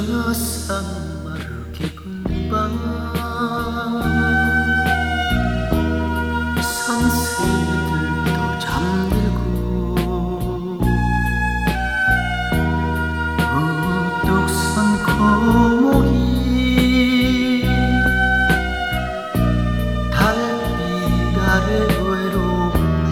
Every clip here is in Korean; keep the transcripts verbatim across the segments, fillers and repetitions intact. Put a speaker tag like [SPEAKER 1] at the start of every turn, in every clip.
[SPEAKER 1] 저 산마루 깊은 밤 산새들도 잠들고 우뚝 선 고목이 달빛 아래 외롭네.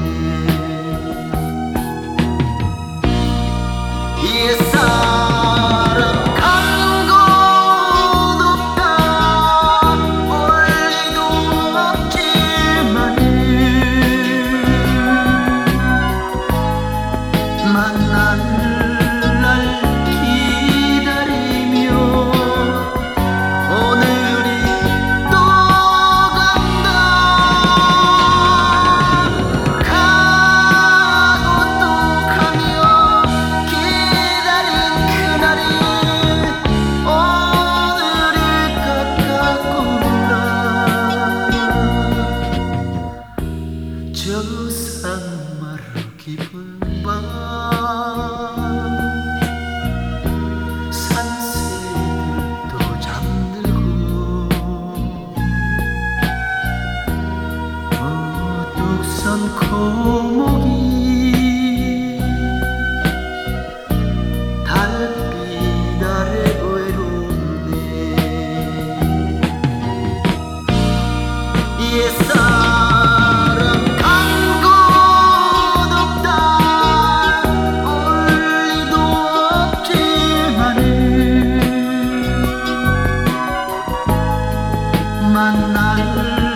[SPEAKER 1] 옛사람 간 곳 없다 올 리도 없지만은 만날 날 기다리며 오늘이 또 간다. 가고 또 가며 기다린 그날이 오늘일까 같구나. 저 산마루 깊은 밤 산새들도 잠들고 우뚝 선 고목이 달빛 아래 외롭네. 옛사람 간 곳 없다 올 리도 없지만은 만날